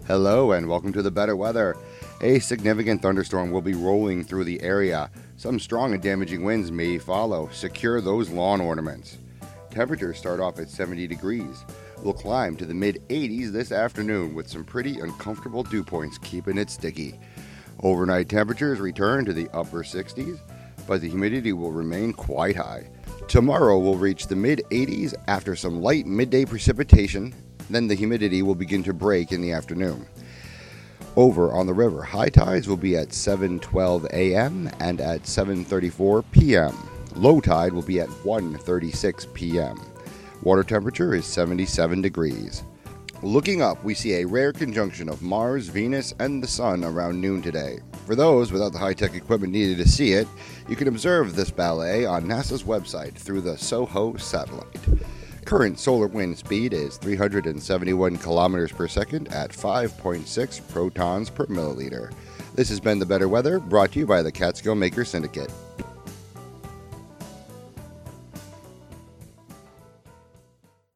Hello and welcome to the better weather. A significant thunderstorm will be rolling through the area. Some strong and damaging winds may follow. Secure those lawn ornaments. Temperatures start off at 70 degrees. We'll climb to the mid-80s this afternoon with some pretty uncomfortable dew points keeping it sticky. Overnight temperatures return to the upper 60s, but the humidity will remain quite high. Tomorrow will reach the mid-80s after some light midday precipitation. Then the humidity will begin to break in the afternoon. Over on the river, high tides will be at 7:12 a.m. and at 7:34 p.m. Low tide will be at 1:36 p.m. Water temperature is 77 degrees. Looking up, we see a rare conjunction of Mars, Venus, and the Sun around noon today. For those without the high-tech equipment needed to see it, you can observe this ballet on NASA's website through the SOHO satellite. Current solar wind speed is 371 kilometers per second at 5.6 protons per milliliter. This has been The Better Weather, brought to you by the Catskill Maker Syndicate.